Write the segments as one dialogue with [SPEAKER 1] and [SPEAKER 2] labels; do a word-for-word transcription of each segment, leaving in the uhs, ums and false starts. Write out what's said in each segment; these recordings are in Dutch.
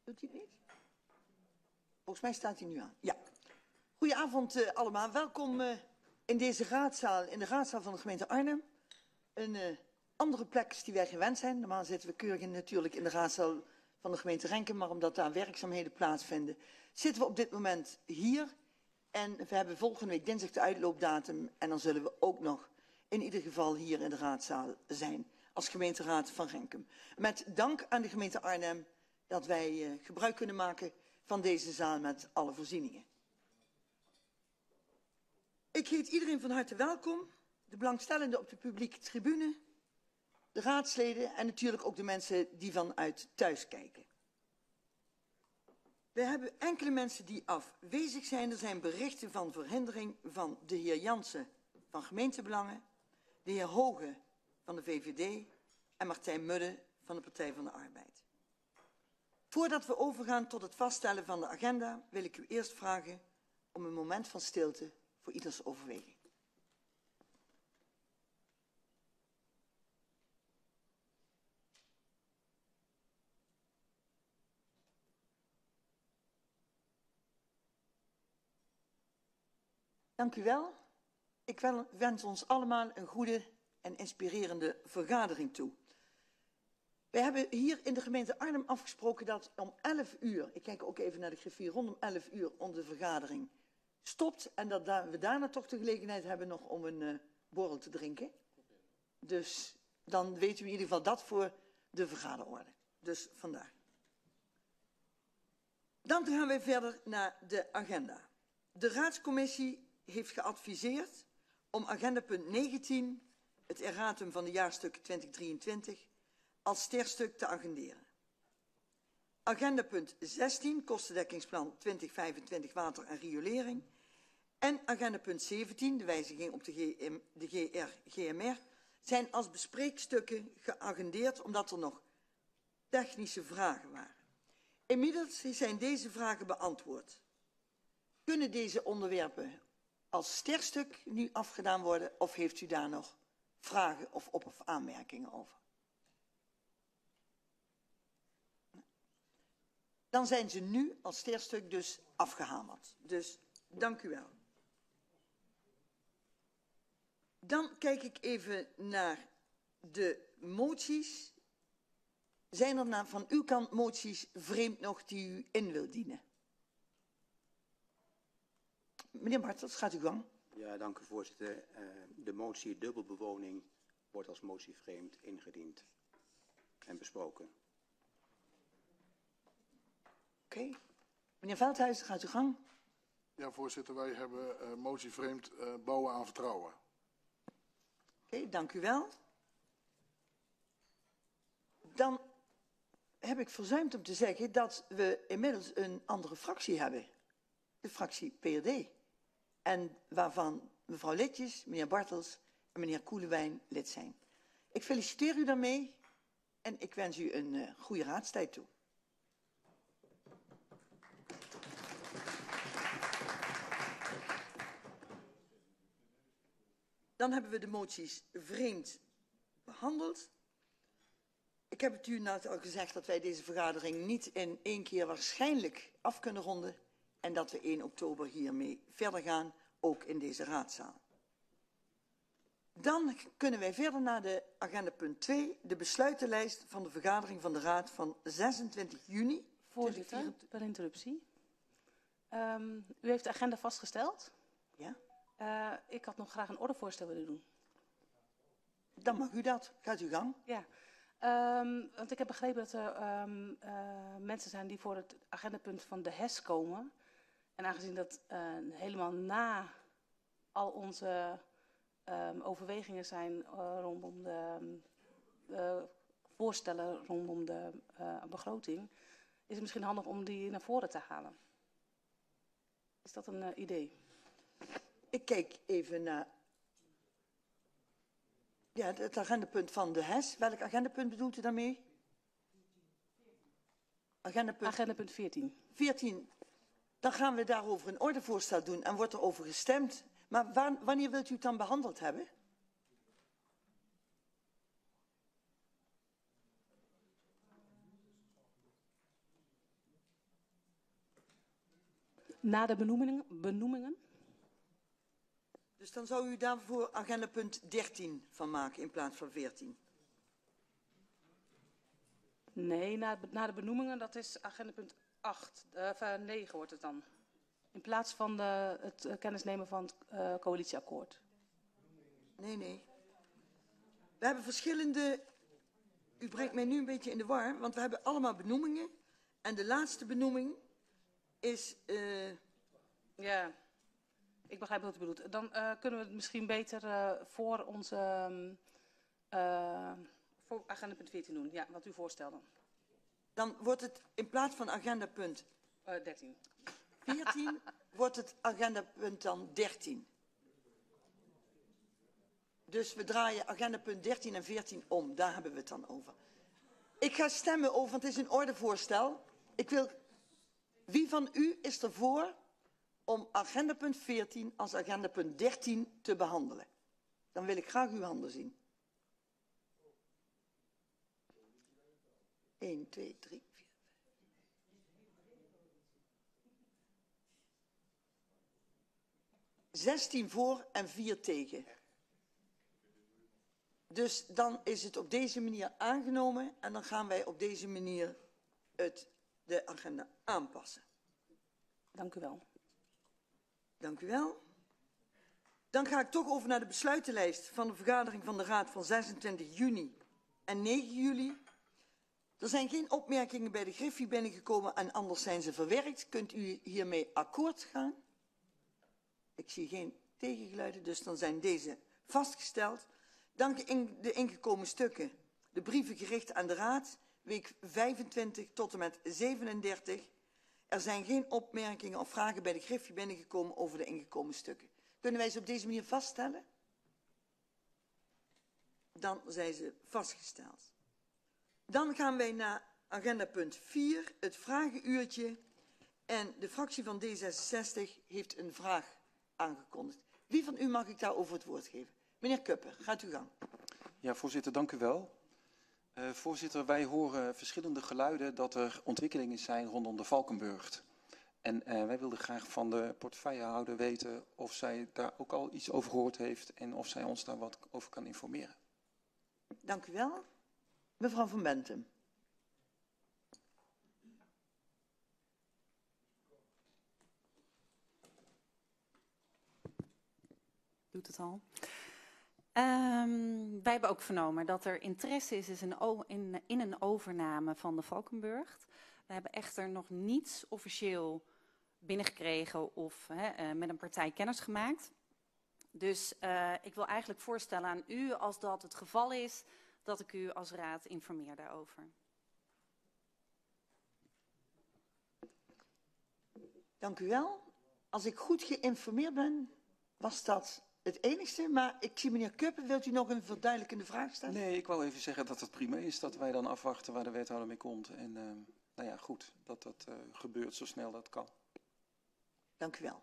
[SPEAKER 1] Doet hij het niet? Volgens mij staat hij nu aan. Ja. Goedenavond uh, allemaal. Welkom uh, in deze raadzaal, in de raadzaal van de gemeente Arnhem. Een uh, andere plek die wij gewend zijn. Normaal zitten we keurig in, natuurlijk in de raadzaal van de gemeente Renkum, maar omdat daar werkzaamheden plaatsvinden, zitten we op dit moment hier. En we hebben volgende week dinsdag de uitloopdatum en dan zullen we ook nog in ieder geval hier in de raadzaal zijn als gemeenteraad van Renkum. Met dank aan de gemeente Arnhem dat wij uh, gebruik kunnen maken van deze zaal met alle voorzieningen. Ik heet iedereen van harte welkom, de belangstellenden op de publieke tribune, de raadsleden en natuurlijk ook de mensen die vanuit thuis kijken. We hebben enkele mensen die afwezig zijn. Er zijn berichten van verhindering van de heer Jansen van Gemeentebelangen, de heer Hoge van de V V D en Martijn Mudde van de Partij van de Arbeid. Voordat we overgaan tot het vaststellen van de agenda, wil ik u eerst vragen om een moment van stilte voor ieders overweging. Dank u wel. Ik wens ons allemaal een goede en inspirerende vergadering toe. We hebben hier in de gemeente Arnhem afgesproken dat om elf uur, ik kijk ook even naar de griffier, rondom elf uur onze vergadering stopt. En dat we daarna toch de gelegenheid hebben nog om een uh, borrel te drinken. Dus dan weten we in ieder geval dat voor de vergaderorde. Dus vandaar. Dan gaan we verder naar de agenda. De raadscommissie heeft geadviseerd om agendapunt negentien, het erratum van de jaarstukken twintig drieëntwintig, als sterstuk te agenderen. Agendapunt zestien, kostendekkingsplan twintig vijfentwintig water en riolering. En agendapunt zeventien, de wijziging op de, G M, de G R, G M R, zijn als bespreekstukken geagendeerd omdat er nog technische vragen waren. Inmiddels zijn deze vragen beantwoord. Kunnen deze onderwerpen als sterstuk nu afgedaan worden of heeft u daar nog vragen of op- of aanmerkingen over? Dan zijn ze nu als sterstuk dus afgehamerd. Dus dank u wel. Dan kijk ik even naar de moties. Zijn er van uw kant moties vreemd nog die u in wilt dienen? Meneer Bartels, gaat u gang.
[SPEAKER 2] Ja, dank u voorzitter. Uh, de motie dubbelbewoning wordt als motie vreemd ingediend en besproken.
[SPEAKER 1] Oké. Okay. Meneer Veldhuizen, gaat u gang.
[SPEAKER 3] Ja, voorzitter, wij hebben uh, motie vreemd uh, bouwen aan vertrouwen.
[SPEAKER 1] Oké, okay, dank u wel. Dan heb ik verzuimd om te zeggen dat we inmiddels een andere fractie hebben. De fractie P R D. En waarvan mevrouw Litjes, meneer Bartels en meneer Koelewijn lid zijn. Ik feliciteer u daarmee en ik wens u een uh, goede raadstijd toe. Dan hebben we de moties vreemd behandeld. Ik heb het u net al gezegd dat wij deze vergadering niet in één keer waarschijnlijk af kunnen ronden. En dat we één oktober hiermee verder gaan, ook in deze raadzaal. Dan kunnen wij verder naar de agenda punt twee, de besluitenlijst van de vergadering van de Raad van zesentwintig juni.
[SPEAKER 4] Voorzitter, per interruptie. Um, u heeft de agenda vastgesteld.
[SPEAKER 1] Ja.
[SPEAKER 4] Uh, ik had nog graag een ordevoorstel willen doen.
[SPEAKER 1] Dan mag u dat. Gaat u gang.
[SPEAKER 4] Ja. Um, want ik heb begrepen dat er um, uh, mensen zijn die voor het agendapunt van de H E S komen. En aangezien dat uh, helemaal na al onze um, overwegingen zijn uh, rondom de uh, voorstellen rondom de uh, begroting, is het misschien handig om die naar voren te halen. Is dat een uh, idee?
[SPEAKER 1] Ik kijk even naar ja, het agendapunt van de H E S. Welk agendapunt bedoelt u daarmee? Agendapunt,
[SPEAKER 4] agendapunt veertien.
[SPEAKER 1] veertien. Dan gaan we daarover een ordevoorstel doen en wordt er over gestemd. Maar waar, wanneer wilt u het dan behandeld hebben?
[SPEAKER 4] na de benoemingen, benoemingen.
[SPEAKER 1] Dus dan zou u daarvoor agendapunt dertien van maken in plaats van veertien.
[SPEAKER 4] Nee, na, na de benoemingen, dat is agendapunt acht, uh, negen wordt het dan. In plaats van de, het uh, kennisnemen van het uh, coalitieakkoord.
[SPEAKER 1] Nee, nee. We hebben verschillende... U brengt mij nu een beetje in de war, want we hebben allemaal benoemingen. En de laatste benoeming is... Uh...
[SPEAKER 4] Ja, ik begrijp wat u bedoelt. Dan uh, kunnen we het misschien beter uh, voor onze... Uh, voor agendapunt veertien doen, ja, wat u voorstelde.
[SPEAKER 1] Dan wordt het in plaats van agendapunt...
[SPEAKER 4] Uh, dertien.
[SPEAKER 1] veertien wordt het agendapunt dan dertien. Dus we draaien agendapunt dertien en veertien om. Daar hebben we het dan over. Ik ga stemmen over, want het is een ordevoorstel. Ik wil... Wie van u is er voor om agendapunt veertien als agendapunt dertien te behandelen? Dan wil ik graag uw handen zien. een, twee, drie, vier, zestien voor en vier tegen. Dus dan is het op deze manier aangenomen en dan gaan wij op deze manier het, de agenda aanpassen.
[SPEAKER 4] Dank u wel.
[SPEAKER 1] Dank u wel. Dan ga ik toch over naar de besluitenlijst van de vergadering van de Raad van zesentwintig juni en negen juli. Er zijn geen opmerkingen bij de Griffie binnengekomen en anders zijn ze verwerkt. Kunt u hiermee akkoord gaan? Ik zie geen tegengeluiden, dus dan zijn deze vastgesteld. Dan de ingekomen stukken. De brieven gericht aan de Raad, week vijfentwintig tot en met zevenendertig. Er zijn geen opmerkingen of vragen bij de Griffie binnengekomen over de ingekomen stukken. Kunnen wij ze op deze manier vaststellen? Dan zijn ze vastgesteld. Dan gaan wij naar agendapunt vier, het vragenuurtje. En de fractie van D zesenzestig heeft een vraag aangekondigd. Wie van u mag ik daarover het woord geven? Meneer Kupper, gaat u gang.
[SPEAKER 5] Ja, voorzitter, dank u wel. Uh, voorzitter, wij horen verschillende geluiden dat er ontwikkelingen zijn rondom de Valkenburg. En uh, wij wilden graag van de portefeuillehouder weten of zij daar ook al iets over gehoord heeft en of zij ons daar wat over kan informeren.
[SPEAKER 1] Dank u wel. Mevrouw van Bentum.
[SPEAKER 6] Doet het al. Um, wij hebben ook vernomen dat er interesse is, is in, in, in een overname van de Valkenburg. We hebben echter nog niets officieel binnengekregen of he, uh, met een partij kennis gemaakt. Dus uh, ik wil eigenlijk voorstellen aan u, als dat het geval is, dat ik u als raad informeer daarover.
[SPEAKER 1] Dank u wel. Als ik goed geïnformeerd ben, was dat het enigste. Maar ik zie meneer Kuppen, wilt u nog een verduidelijkende vraag stellen?
[SPEAKER 5] Nee, ik wou even zeggen dat het prima is dat wij dan afwachten waar de wethouder mee komt. En uh, nou ja, goed, dat dat uh, gebeurt zo snel dat kan.
[SPEAKER 1] Dank u wel.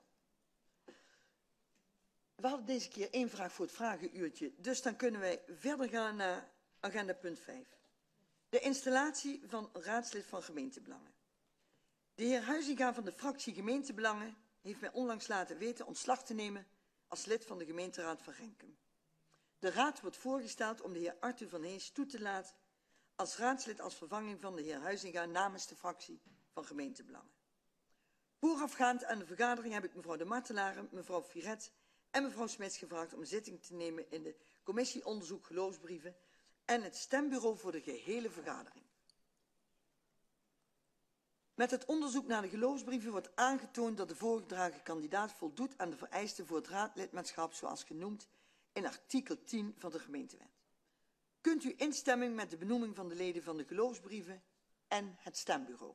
[SPEAKER 1] We hadden deze keer één vraag voor het vragenuurtje. Dus dan kunnen wij verder gaan naar agenda punt vijf. De installatie van raadslid van gemeentebelangen. De heer Huizinga van de fractie gemeentebelangen heeft mij onlangs laten weten ontslag te nemen als lid van de gemeenteraad van Renkum. De raad wordt voorgesteld om de heer Arthur van Hees toe te laten als raadslid als vervanging van de heer Huizinga namens de fractie van gemeentebelangen. Voorafgaand aan de vergadering heb ik mevrouw de Martelaren, mevrouw Firet en mevrouw Smits gevraagd om zitting te nemen in de commissie onderzoek geloofsbrieven en het stembureau voor de gehele vergadering. Met het onderzoek naar de geloofsbrieven wordt aangetoond dat de voorgedragen kandidaat voldoet aan de vereisten voor het raadlidmaatschap zoals genoemd in artikel tien van de gemeentewet. Kunt u instemming met de benoeming van de leden van de geloofsbrieven en het stembureau?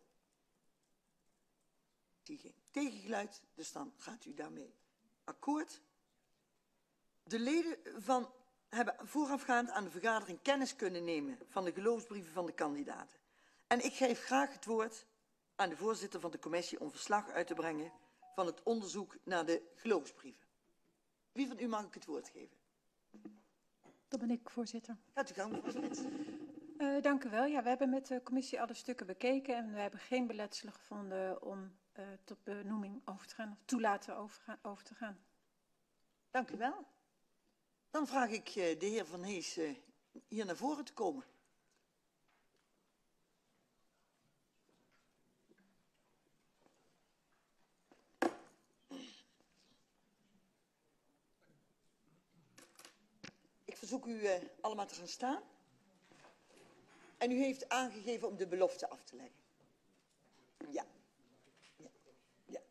[SPEAKER 1] Ik zie geen tegengeluid, dus dan gaat u daarmee akkoord. De leden van, hebben voorafgaand aan de vergadering kennis kunnen nemen van de geloofsbrieven van de kandidaten. En ik geef graag het woord aan de voorzitter van de commissie om verslag uit te brengen van het onderzoek naar de geloofsbrieven. Wie van u mag ik het woord geven?
[SPEAKER 7] Dat ben ik, voorzitter.
[SPEAKER 1] Gaat u gang, mevrouw Smits.
[SPEAKER 7] Uh, dank u wel. Ja, we hebben met de commissie alle stukken bekeken en we hebben geen beletselen gevonden om uh, tot benoeming over te gaan, of toelaten over, over te gaan.
[SPEAKER 1] Dank u wel. Dan vraag ik uh, de heer Van Hees uh, hier naar voren te komen. Ik verzoek u uh, allemaal te gaan staan. En u heeft aangegeven om de belofte af te leggen. Ja. Ja. Ja.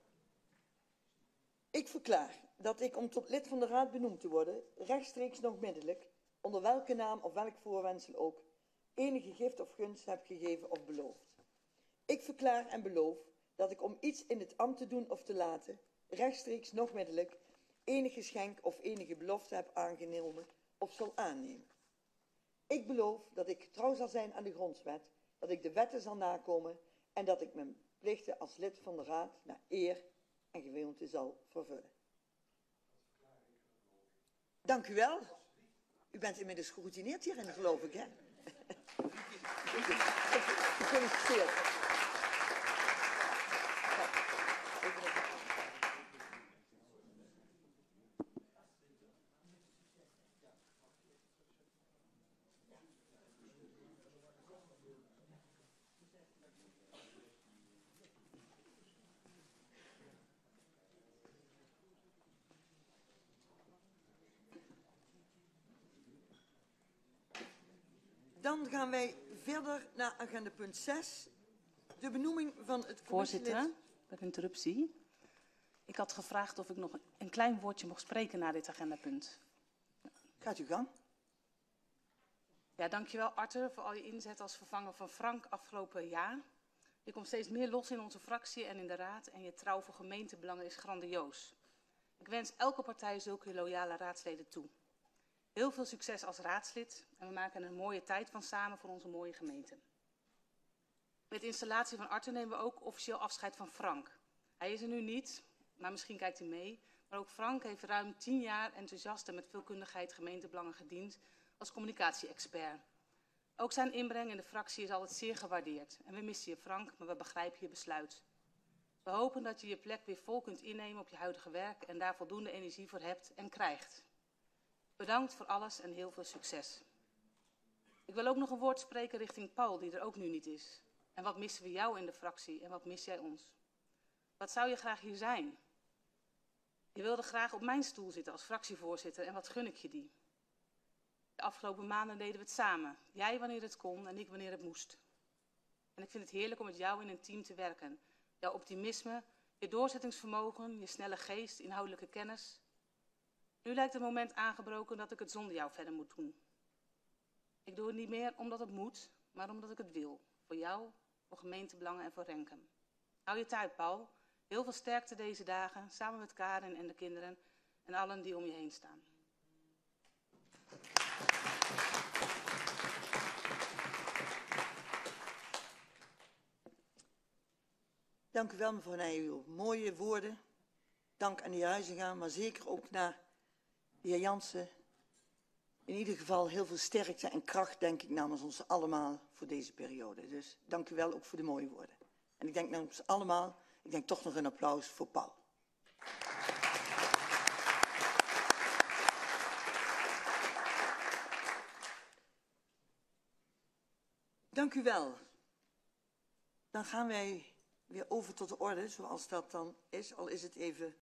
[SPEAKER 1] Ik verklaar dat ik om tot lid van de Raad benoemd te worden, rechtstreeks nog middelijk, onder welke naam of welk voorwendsel ook, enige gift of gunst heb gegeven of beloofd. Ik verklaar en beloof dat ik om iets in het ambt te doen of te laten, rechtstreeks nog middelijk, enig geschenk of enige belofte heb aangenomen of zal aannemen. Ik beloof dat ik trouw zal zijn aan de Grondwet, dat ik de wetten zal nakomen en dat ik mijn plichten als lid van de Raad naar eer en gewoonte zal vervullen. Dank u wel. U bent inmiddels geroutineerd hierin, geloof ik, hè? Gefeliciteerd. Dan gaan wij verder naar agenda punt zes. De benoeming van het
[SPEAKER 4] Voorzitter,
[SPEAKER 1] commissielid.
[SPEAKER 4] met interruptie. Ik had gevraagd of ik nog een klein woordje mocht spreken na dit agendapunt.
[SPEAKER 1] Gaat u gang.
[SPEAKER 4] Ja, dankjewel Arthur voor al je inzet als vervanger van Frank afgelopen jaar. Je komt steeds meer los in onze fractie en in de raad en je trouw voor gemeentebelangen is grandioos. Ik wens elke partij zulke loyale raadsleden toe. Heel veel succes als raadslid en we maken een mooie tijd van samen voor onze mooie gemeente. Met de installatie van Arthur nemen we ook officieel afscheid van Frank. Hij is er nu niet, maar misschien kijkt hij mee. Maar ook Frank heeft ruim tien jaar enthousiast en met veelkundigheid gemeentebelangen gediend als communicatie-expert. Ook zijn inbreng in de fractie is altijd zeer gewaardeerd. En we missen je Frank, maar we begrijpen je besluit. We hopen dat je je plek weer vol kunt innemen op je huidige werk en daar voldoende energie voor hebt en krijgt. Bedankt voor alles en heel veel succes. Ik wil ook nog een woord spreken richting Paul, die er ook nu niet is. En wat missen we jou in de fractie en wat mis jij ons? Wat zou je graag hier zijn? Je wilde graag op mijn stoel zitten als fractievoorzitter en wat gun ik je die? De afgelopen maanden deden we het samen. Jij wanneer het kon en ik wanneer het moest. En ik vind het heerlijk om met jou in een team te werken. Jouw optimisme, je doorzettingsvermogen, je snelle geest, inhoudelijke kennis. Nu lijkt het moment aangebroken dat ik het zonder jou verder moet doen. Ik doe het niet meer omdat het moet, maar omdat ik het wil. Voor jou, voor gemeentebelangen en voor Renkum. Hou je tijd, Paul. Heel veel sterkte deze dagen, samen met Karin en de kinderen en allen die om je heen staan.
[SPEAKER 1] Dank u wel, mevrouw Nijholt, uw mooie woorden. Dank aan de heer Huizinga, maar zeker ook naar de heer Jansen. In ieder geval heel veel sterkte en kracht, denk ik, namens ons allemaal voor deze periode. Dus dank u wel ook voor de mooie woorden. En ik denk namens ons allemaal, ik denk toch nog een applaus voor Paul. Dank u wel. Dan gaan wij weer over tot de orde, zoals dat dan is, al is het even